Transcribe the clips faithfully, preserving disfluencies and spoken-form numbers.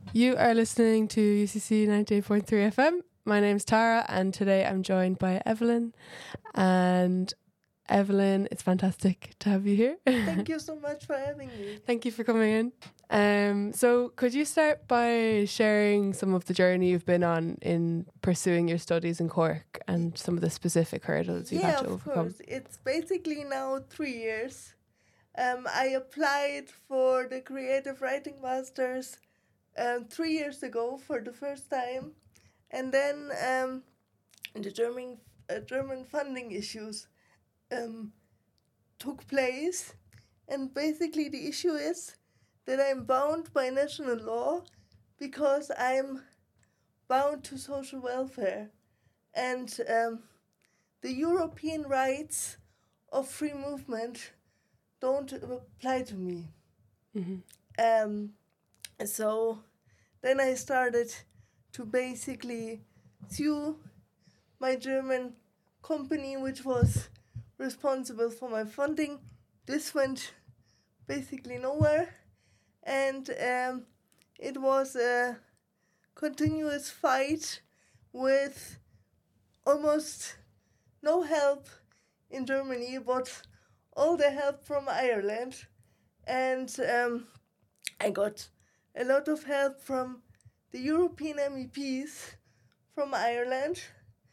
You are listening to U C C ninety-eight point three F M. My name's Tara, and today I'm joined by Evelyn. And Evelyn, it's fantastic to have you here. Thank you so much for having me. Thank you for coming in. Um, so could you start by sharing some of the journey you've been on in pursuing your studies in Cork and some of the specific hurdles you've yeah, had to of overcome? course. It's basically now three years. Um, I applied for the Creative Writing Masters um, three years ago for the first time. And then um, the German, uh, German funding issues um, took place. And basically the issue is that I'm bound by national law because I'm bound to social welfare. And um, the European rights of free movement don't apply to me. Mm-hmm. Um, so then I started to basically sue my German company, which was responsible for my funding. This went basically nowhere, and um, it was a continuous fight with almost no help in Germany, but all the help from Ireland. And um, I got a lot of help from the European M E Ps from Ireland.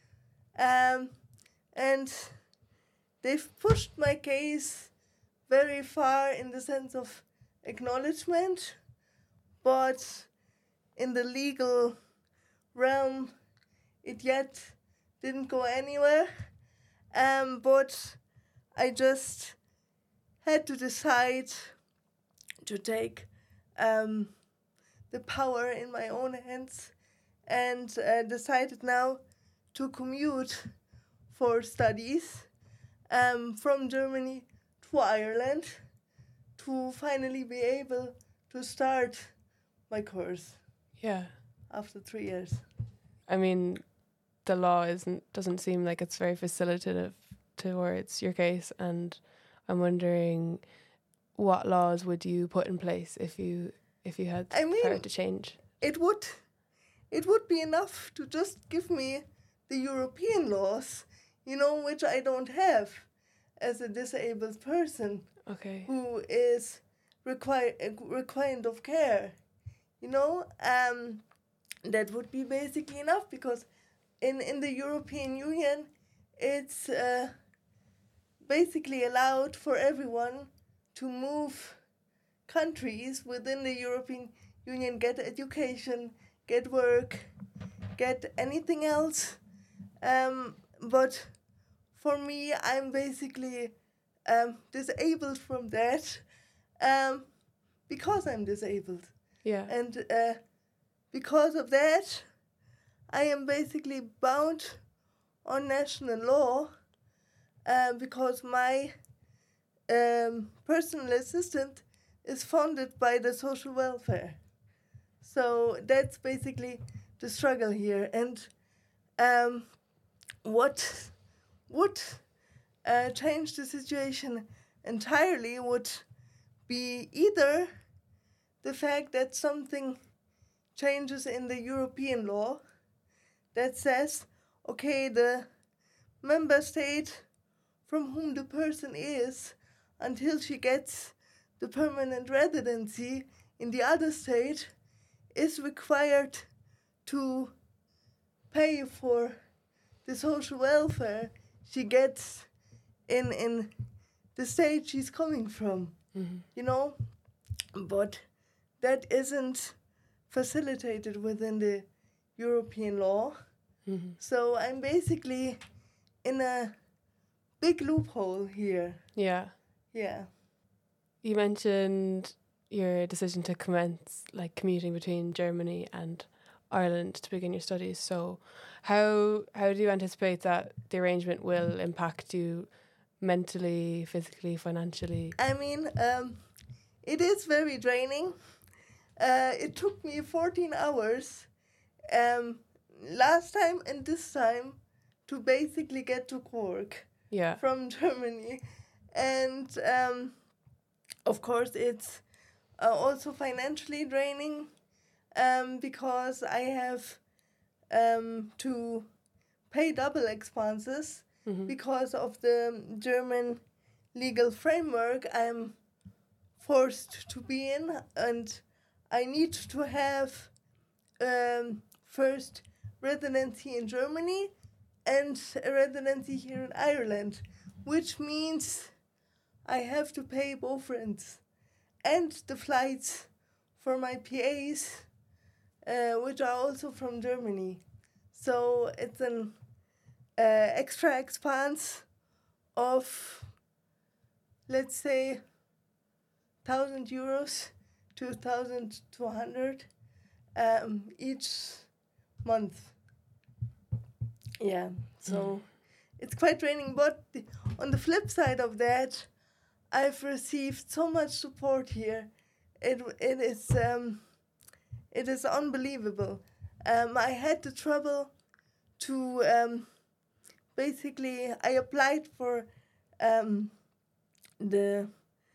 Um, and they've pushed my case very far in the sense of acknowledgement, but in the legal realm, it yet didn't go anywhere. Um, but I just had to decide to take um, the power in my own hands and uh, decided now to commute for studies um, from Germany to Ireland to finally be able to start my course. Yeah. After three years. I mean, the law isn't doesn't seem like it's very facilitative towards your case, and I'm wondering what laws would you put in place if you if you had I mean, power to change? It would it would be enough to just give me the European laws, you know, which I don't have as a disabled person. Okay. Who is require required of care, you know. Um, that would be basically enough because in in the European Union, it's uh, basically allowed for everyone to move countries within the European Union, get education, get work, get anything else. Um, but for me, I'm basically um, disabled from that um, because I'm disabled. Yeah. And uh, because of that, I am basically bound on national law uh, because my um, personal assistant is funded by the social welfare. So that's basically the struggle here. And um, what would uh, change the situation entirely would be either the fact that something changes in the European law that says, okay, the member state from whom the person is until she gets the permanent residency in the other state is required to pay for the social welfare she gets in in the state she's coming from, mm-hmm. you know, but that isn't facilitated within the European law. Mm-hmm. So I'm basically in a big loophole here. Yeah. Yeah. You mentioned your decision to commence like commuting between Germany and Ireland to begin your studies. So how how do you anticipate that the arrangement will impact you mentally, physically, financially? I mean, um, it is very draining. Uh, it took me fourteen hours um, last time and this time to basically get to Cork yeah. from Germany. And um, of course, it's uh, also financially draining um, because I have um, to pay double expenses Mm-hmm. because of the German legal framework I'm forced to be in, and I need to have um, first residency in Germany and a residency here in Ireland, which means I have to pay both rents and the flights for my P As, uh, which are also from Germany. So it's an uh, extra expense of, let's say, thousand euros, two thousand two hundred um, each month. Yeah, so mm. it's quite draining. But the, on the flip side of that, I've received so much support here. It it is um, it is unbelievable. Um, I had the trouble to um, basically I applied for um, the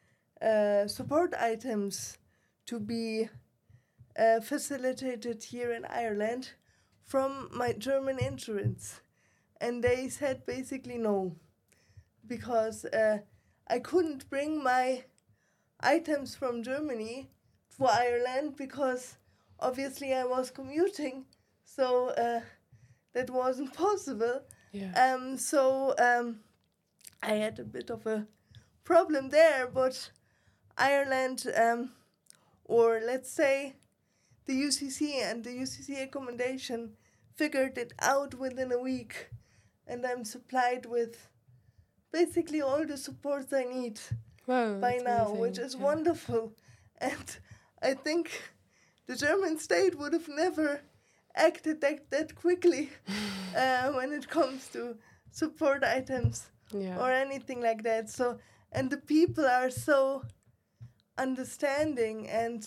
uh, support items to be uh, facilitated here in Ireland from my German insurance, and they said basically no, because uh, I couldn't bring my items from Germany to Ireland because obviously I was commuting, so uh, that wasn't possible. Yeah. Um. So um, I had a bit of a problem there, but Ireland, um, or let's say the U C C and the U C C accommodation figured it out within a week, and I'm supplied with basically all the supports I need wow, by now, amazing. which is yeah. wonderful. And I think the German state would have never acted that, that quickly uh, when it comes to support items yeah. or anything like that. So, and the people are so understanding and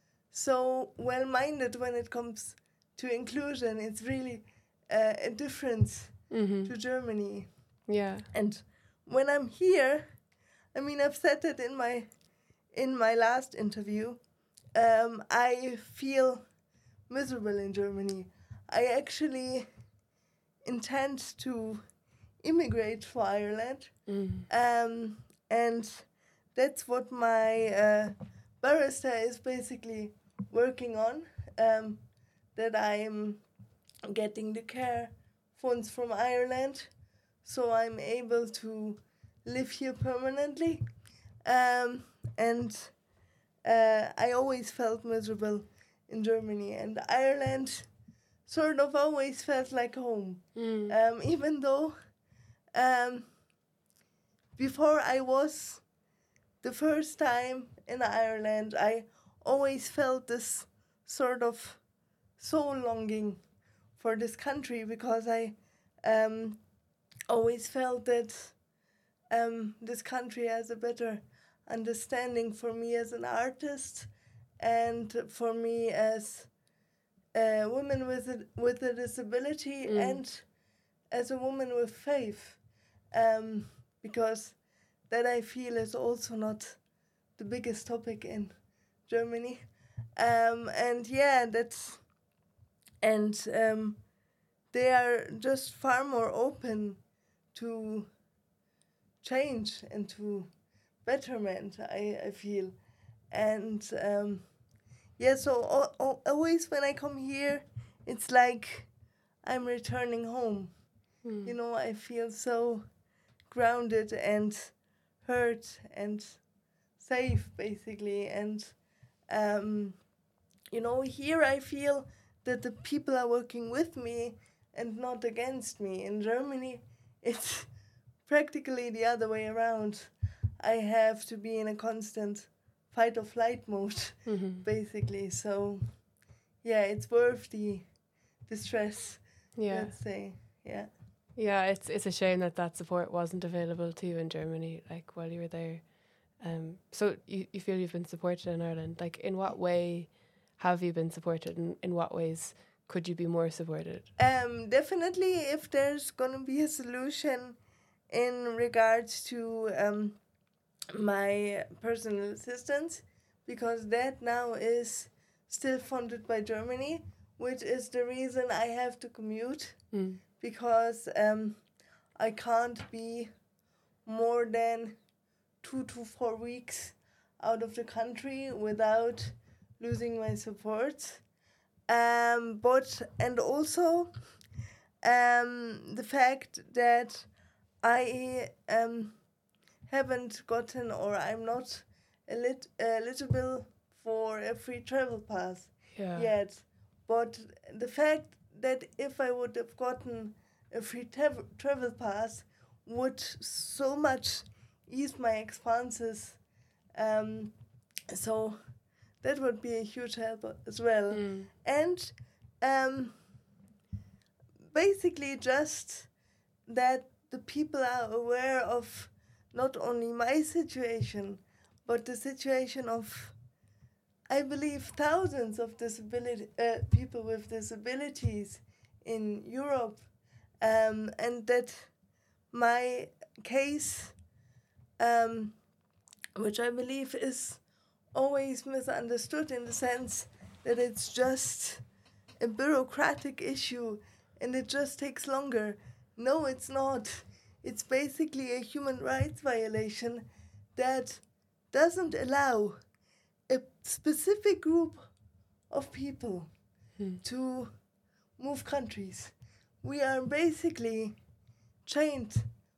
so well-minded when it comes to inclusion. It's really uh, a difference mm-hmm. to Germany. Yeah. And when I'm here, I mean, I've said it in my in my last interview, um, I feel miserable in Germany. I actually intend to immigrate to Ireland, mm. um, and that's what my uh, barrister is basically working on, um, that I'm getting the care funds from Ireland, so I'm able to live here permanently. Um, and uh, I always felt miserable in Germany, and Ireland sort of always felt like home. Mm. Um, even though um, before I was the first time in Ireland, I always felt this sort of soul longing for this country, because I um, always felt that um, this country has a better understanding for me as an artist and for me as a woman with a, with a disability Mm. and as a woman with faith, um, because that I feel is also not the biggest topic in Germany. Um, and yeah, that's, and um, they are just far more open to change and to betterment, I, I feel. And um, yeah, so o- o- always when I come here, it's like I'm returning home. Mm. You know, I feel so grounded and heard and safe, basically. And, um, you know, here I feel that the people are working with me and not against me. In Germany, it's practically the other way around. I have to be in a constant fight or flight mode, mm-hmm. basically. So, yeah, it's worth the, the stress, yeah. let's say. Yeah. Yeah, it's it's a shame that that support wasn't available to you in Germany, like, while you were there. Um, so you, you feel you've been supported in Ireland. Like, in what way have you been supported, and in what ways could you be more supported? Um, definitely, if there's going to be a solution in regards to um, my personal assistance, because that now is still funded by Germany, which is the reason I have to commute, Mm. because um, I can't be more than two to four weeks out of the country without losing my support. Um, but, and also um, the fact that I um, haven't gotten, or I'm not elit- eligible for a free travel pass Yeah. yet. But the fact that if I would have gotten a free trav- travel pass would so much ease my expenses. Um, so that would be a huge help as well. Mm. And um, basically just that the people are aware of not only my situation, but the situation of, I believe, thousands of disability uh, people with disabilities in Europe, um, and that my case, um, which I believe is always misunderstood in the sense that it's just a bureaucratic issue and it just takes longer. No, it's not. It's basically a human rights violation that doesn't allow a specific group of people Mm. to move countries. We are basically chained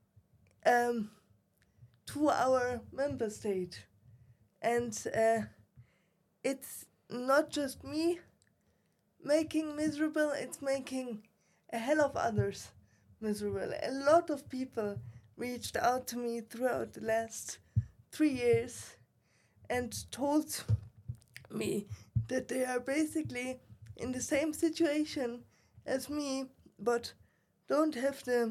um, to our member state. And uh, it's not just me making miserable, it's making a hell of others miserable. A lot of people reached out to me throughout the last three years and told me that they are basically in the same situation as me, but don't have the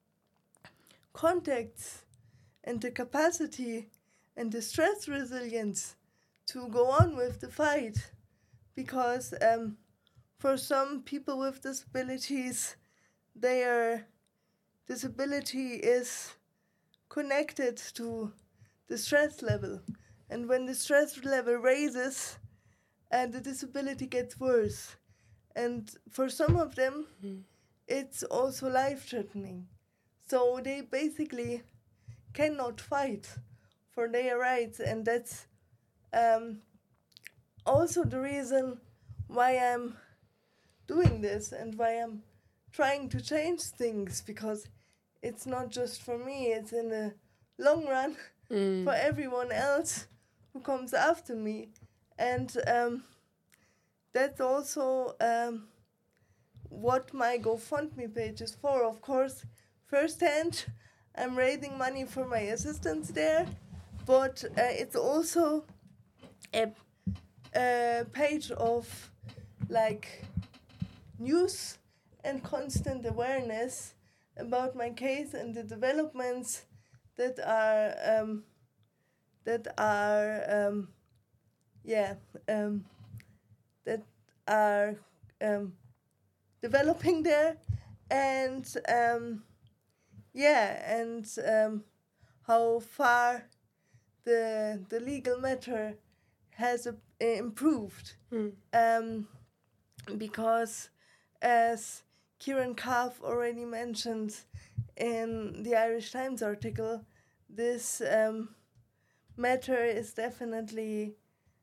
contacts and the capacity and the stress resilience to go on with the fight, because um, for some people with disabilities, their disability is connected to the stress level, and when the stress level raises, uh, the disability gets worse, and for some of them, Mm. it's also life-threatening. So they basically cannot fight for their rights, and that's um, also the reason why I'm doing this and why I'm trying to change things, because it's not just for me, it's in the long run Mm. for everyone else who comes after me. And um, that's also um, what my GoFundMe page is for. Of course, firsthand, I'm raising money for my assistants there, but uh, it's also a, a page of like news and constant awareness about my case and the developments that are um, that are um, yeah um, that are um, developing there, and um, yeah and um, how far the the legal matter has uh, improved. Mm. Um, because as Kieran Calf already mentioned in the Irish Times article, this um, matter is definitely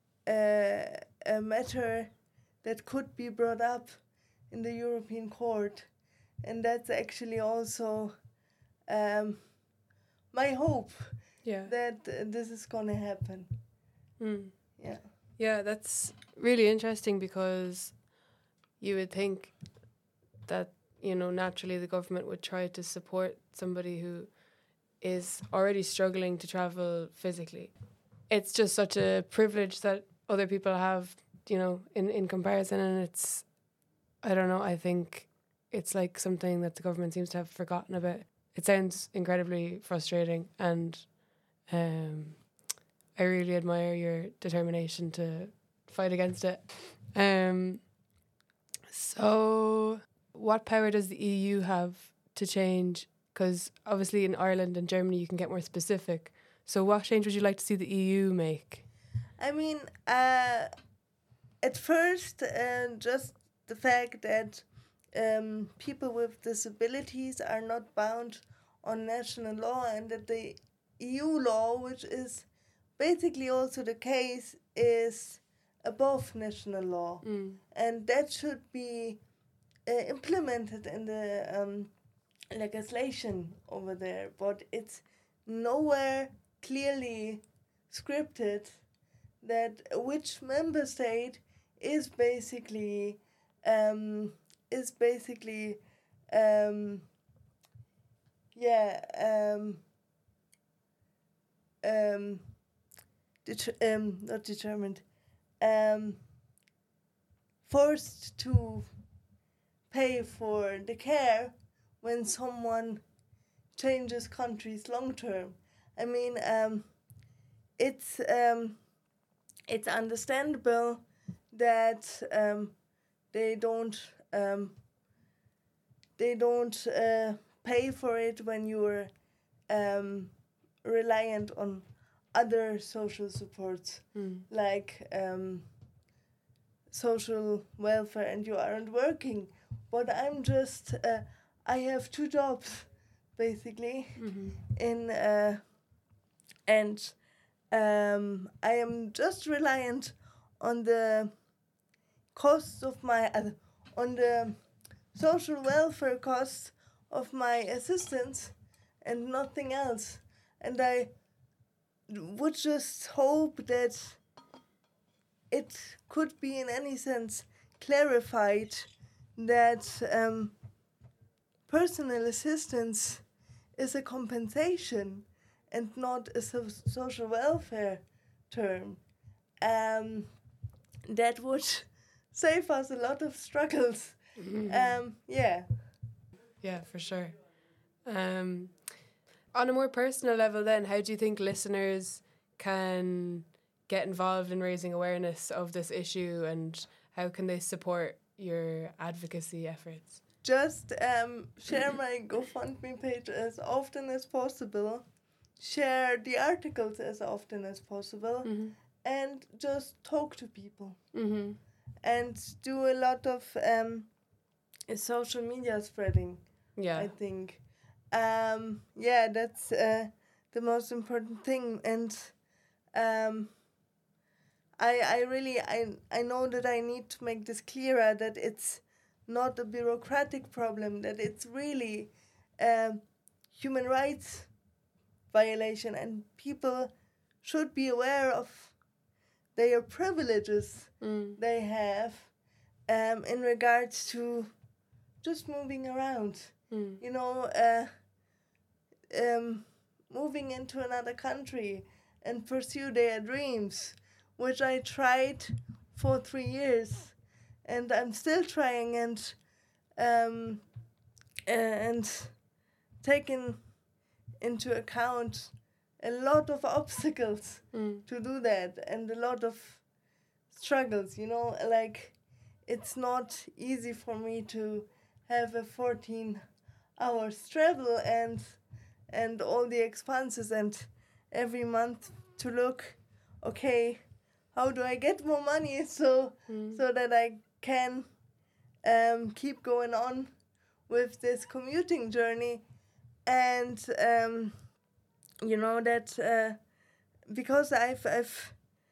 a, a matter that could be brought up in the European Court, and that's actually also um, my hope Yeah. that uh, this is gonna happen. Mm. Yeah. Yeah, that's really interesting, because you would think that, you know, naturally the government would try to support somebody who is already struggling to travel physically. It's just such a privilege that other people have, you know, in, in comparison, and it's, I don't know, I think it's like something that the government seems to have forgotten about. It sounds incredibly frustrating, and um, I really admire your determination to fight against it. Um, so what power does the E U have to change? Because obviously in Ireland and Germany you can get more specific. So what change would you like to see the E U make? I mean, uh, at first, uh, just the fact that um, people with disabilities are not bound on national law, and that the E U law, which is basically also the case, is above national law. Mm. And that should be uh, implemented in the um, legislation over there, but it's nowhere clearly scripted that which member state is basically um, is basically um, yeah um, um, det- um, not determined um, forced to pay for the care when someone changes countries long term. I mean, um, it's um, it's understandable that um, they don't um, they don't uh, pay for it when you're um, reliant on other social supports Mm. like um, social welfare, and you aren't working. But I'm just uh, I have two jobs basically Mm-hmm. in uh, and um, I am just reliant on the costs of my uh, on the social welfare costs of my assistants and nothing else. And I would just hope that it could be in any sense clarified that um, personal assistance is a compensation and not a so- social welfare term. Um, that would save us a lot of struggles. Mm-hmm. Um, yeah. Yeah, for sure. Um, on a more personal level then, how do you think listeners can get involved in raising awareness of this issue, and how can they support your advocacy efforts? Just um, share my GoFundMe page as often as possible, share the articles as often as possible, Mm-hmm. and just talk to people. Mm-hmm. And do a lot of um, social media spreading, Yeah. I think. Um, yeah, that's uh, the most important thing. And um, I, I really, I, I know that I need to make this clearer, that it's not a bureaucratic problem, that it's really a human rights violation, and people should be aware of their privileges Mm. they have um, in regards to just moving around. Mm. You know, uh, um, moving into another country and pursue their dreams, which I tried for three years, and I'm still trying, and um, and taking into account a lot of obstacles Mm. to do that, and a lot of struggles. You know, like it's not easy for me to have a fourteen hours travel and and all the expenses, and every month to look, okay, how do I get more money so Mm. so that I can um, keep going on with this commuting journey. And um, you know that uh, because I've I've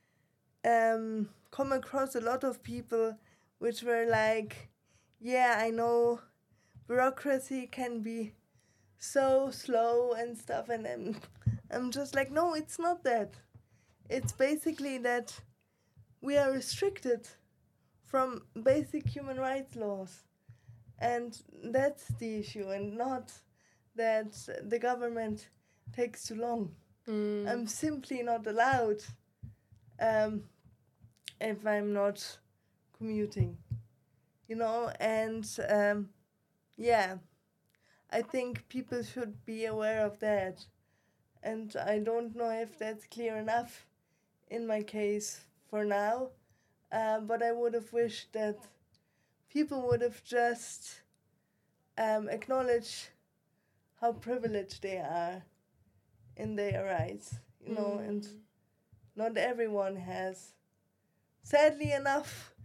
um, come across a lot of people which were like, yeah, I know bureaucracy can be so slow and stuff, and I'm, I'm just like, no, it's not that. It's basically that we are restricted from basic human rights laws, and that's the issue, and not that the government takes too long. Mm. I'm simply not allowed um, if I'm not commuting, you know, and um, yeah, I think people should be aware of that. And I don't know if that's clear enough in my case for now, uh, but I would have wished that people would have just um, acknowledged how privileged they are in their rights, you know, Mm. and not everyone has, sadly enough,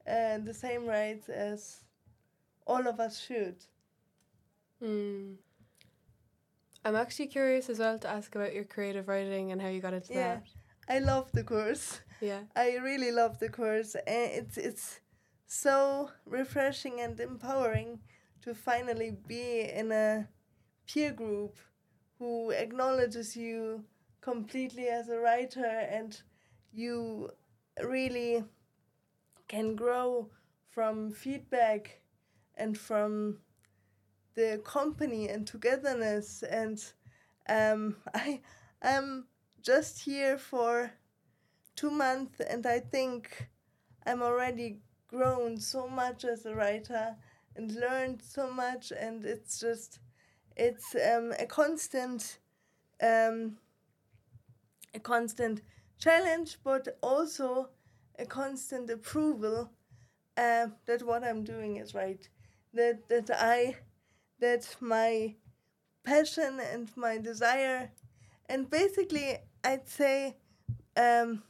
uh, the same rights as all of us should. Mm. I'm actually curious as well to ask about your creative writing and how you got into Yeah, that. I love the course. Yeah. I really love the course. And it's it's so refreshing and empowering to finally be in a peer group who acknowledges you completely as a writer, and you really can grow from feedback and from the company and togetherness. And um, I am just here for two months, and I think I'm already grown so much as a writer and learned so much, and it's just it's um, a constant um, a constant challenge, but also a constant approval uh, that what I'm doing is right, that that I that my passion and my desire, and basically I'd say um,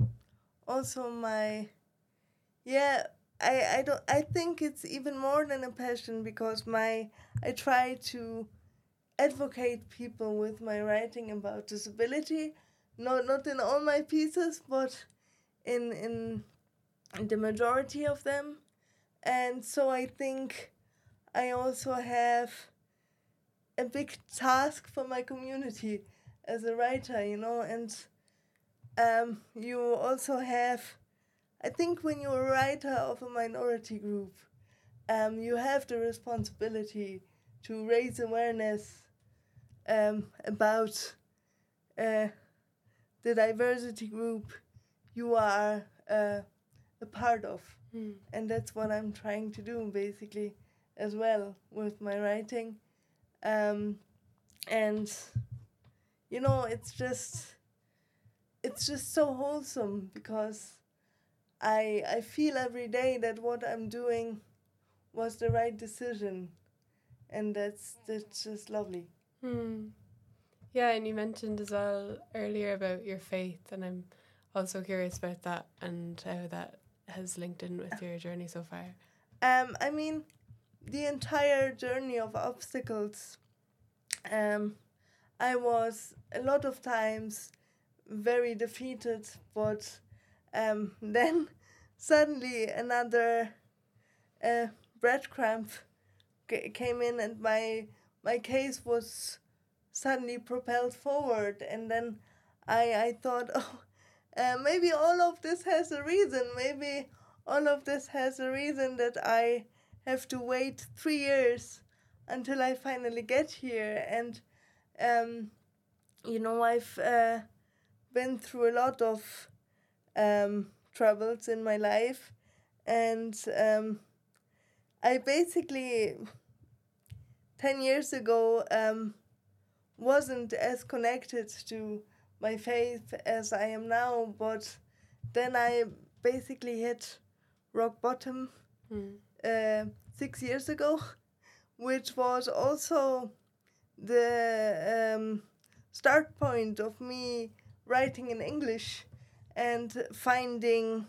also my yeah I, I don't I think it's even more than a passion, because my I try to advocate people with my writing about disability, not not in all my pieces, but in in, in the majority of them. And so I think I also have a big task for my community as a writer, you know, and um, you also have, I think when you're a writer of a minority group, um, you have the responsibility to raise awareness um, about uh, the diversity group you are uh, a part of. Mm. And that's what I'm trying to do, basically, as well with my writing. Um, and, you know, it's just, it's just so wholesome, because I, I feel every day that what I'm doing was the right decision. And that's, that's just lovely. Hmm. Yeah, and you mentioned as well earlier about your faith, and I'm also curious about that and how that has linked in with your journey so far. Um, I mean, the entire journey of obstacles, um, I was a lot of times very defeated, but um, then suddenly another uh, breadcrumb g- came in, and my my case was suddenly propelled forward. And then I I thought, oh, uh, maybe all of this has a reason. Maybe all of this has a reason that I have to wait three years until I finally get here. And um, you know, I've uh, been through a lot of um, troubles in my life, and um, I basically ten years ago um, wasn't as connected to my faith as I am now, but then I basically hit rock bottom Mm. uh, six years ago, which was also the um, start point of me writing in English and finding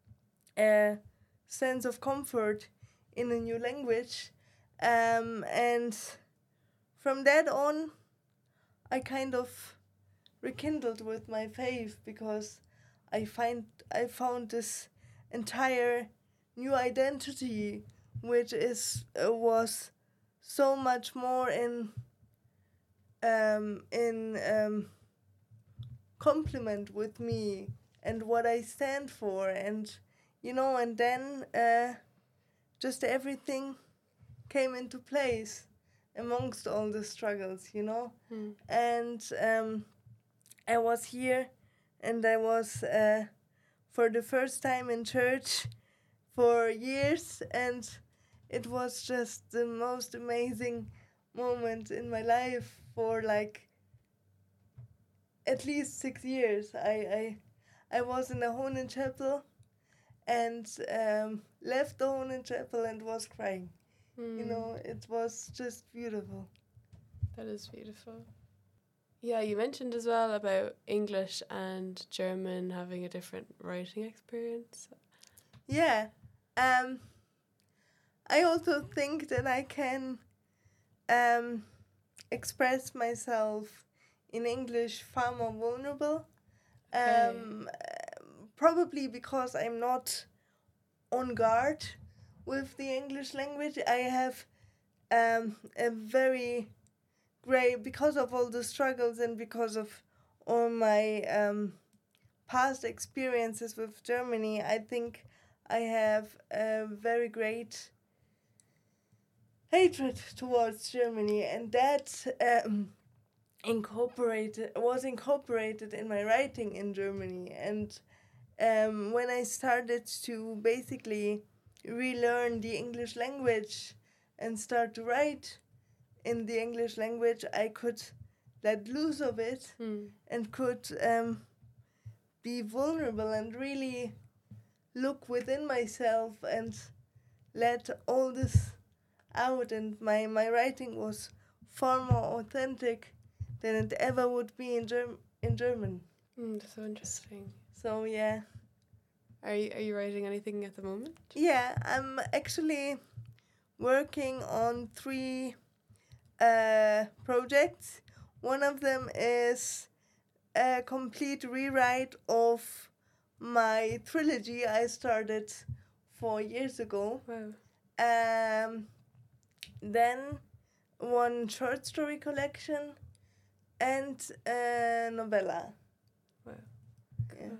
a sense of comfort in a new language. Um, and from that on, I kind of rekindled with my faith, because I find I found this entire new identity, which is uh, was so much more in um, in um, complement with me and what I stand for, and you know, and then uh, just everything came into place amongst all the struggles, you know. Mm. And um, I was here, and I was uh, for the first time in church for years, and it was just the most amazing moment in my life for like at least six years. I I, I was in a Honen chapel, and um, left the Honen chapel and was crying. Mm. You know, it was just beautiful. That is beautiful. Yeah, you mentioned as well about English and German having a different writing experience. Yeah, Um, I also think that I can um, express myself in English far more vulnerable. Um, Okay. probably because I'm not on guard with the English language. I have um, a very great, because of all the struggles and because of all my um, past experiences with Germany, I think I have a very great hatred towards Germany, and that um, incorporated was incorporated in my writing in Germany. And um, when I started to basically relearn the English language and start to write in the English language, I could let loose of it Mm. and could um, be vulnerable and really look within myself and let all this out. And my, my writing was far more authentic than it ever would be in Germ- in German. Mm, that's so interesting. So yeah. Are you, are you writing anything at the moment? Yeah, I'm actually working on three uh, projects. One of them is a complete rewrite of my trilogy I started four years ago. Wow. Um, then one short story collection and a novella. Wow. Yeah.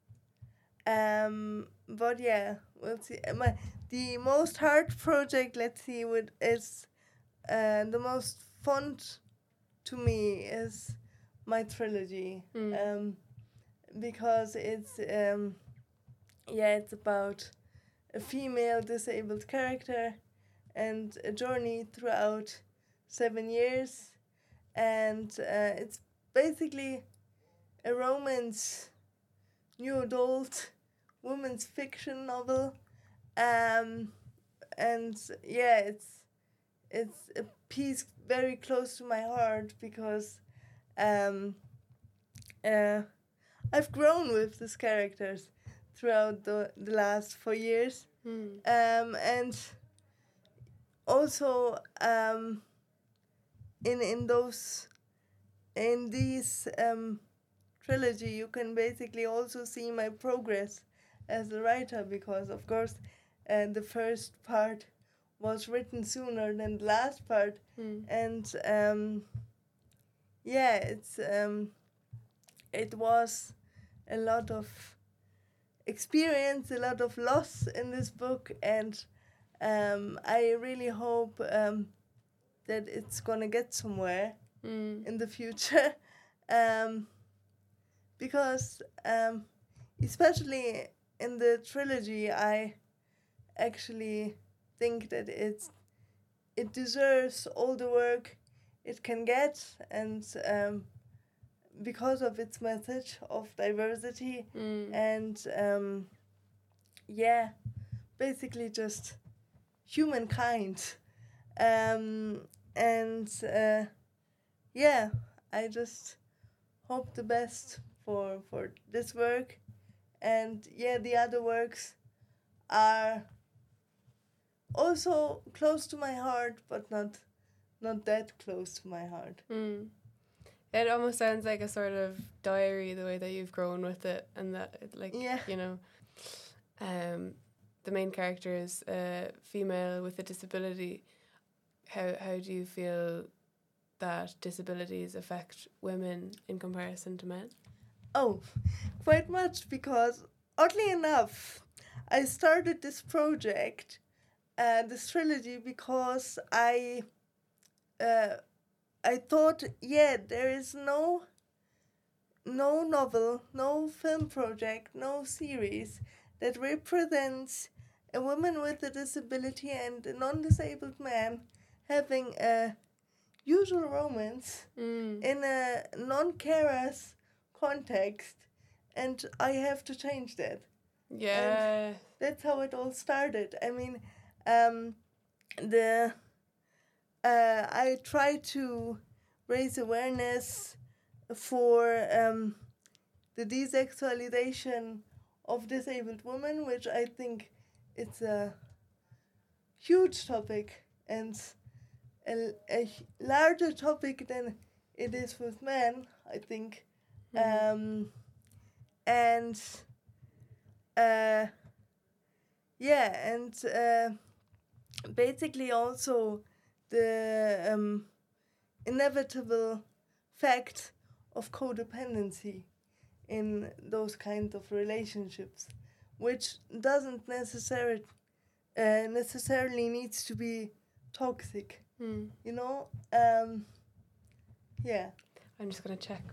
Um, but yeah, we'll see. Uh, My, the most hard project, let's see, would is uh, the most fun t- to me is my trilogy. Mm. Um, because it's um, yeah, it's about a female disabled character and a journey throughout seven years, and uh, it's basically a romance, new adult, women's fiction novel, um, and yeah, it's it's a piece very close to my heart because um, uh, I've grown with these characters throughout the, the last four years. Mm. Um, and also um, in in those in these um, trilogy, you can basically also see my progress as a writer, because of course uh, the first part was written sooner than the last part, Mm. and um, yeah, it's um, it was a lot of experience, a lot of loss in this book, and um, I really hope um, that it's gonna get somewhere Mm. in the future, um, because um, especially in the trilogy, I actually think that it's it deserves all the work it can get, and um, because of its message of diversity Mm. and um, yeah, basically just humankind, um, and uh, yeah, I just hope the best for for this work, and yeah, the other works are also close to my heart, but not not that close to my heart. Mm. It almost sounds like a sort of diary, the way that you've grown with it, and that, it, like, Yeah. you know, um, the main character is a female with a disability. How how do you feel that disabilities affect women in comparison to men? Oh, quite much, because oddly enough, I started this project, uh, this trilogy, because I, uh, I thought, yeah, there is no, no novel, no film project, no series that represents a woman with a disability and a non-disabled man having a usual romance Mm. in a non-carers context, and I have to change that. Yeah. That's how it all started. I mean, um, the uh, I try to raise awareness for um, the desexualization of disabled women, which I think it's a huge topic and a, a larger topic than it is with men, I think. Mm. Um, and uh, yeah, and uh, basically also the um, inevitable fact of codependency in those kind of relationships, which doesn't necessarily uh, necessarily needs to be toxic. Mm. You know, um, yeah. I'm just gonna check.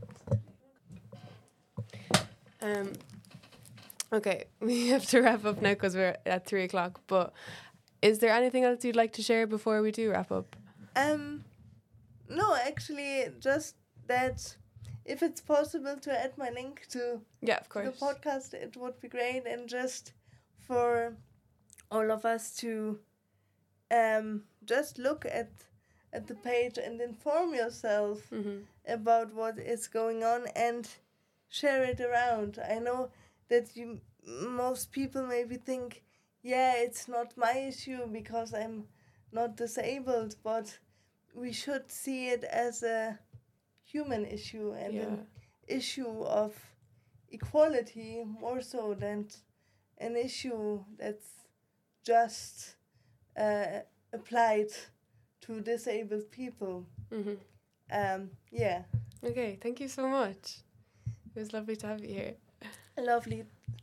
Um. Okay, we have to wrap up now because we're at three o'clock. But is there anything else you'd like to share before we do wrap up? Um, no, actually, just that if it's possible to add my link to Yeah, of the course. podcast, it would be great, and just for all of us to um just look at at the page and inform yourself Mm-hmm. about what is going on and share it around. I know that you most people maybe think, yeah, it's not my issue because I'm not disabled, but we should see it as a human issue and Yeah. an issue of equality more so than an issue that's just uh, applied to disabled people. Mm-hmm. Um, yeah, Okay, thank you so much. It was lovely to have you here. lovely.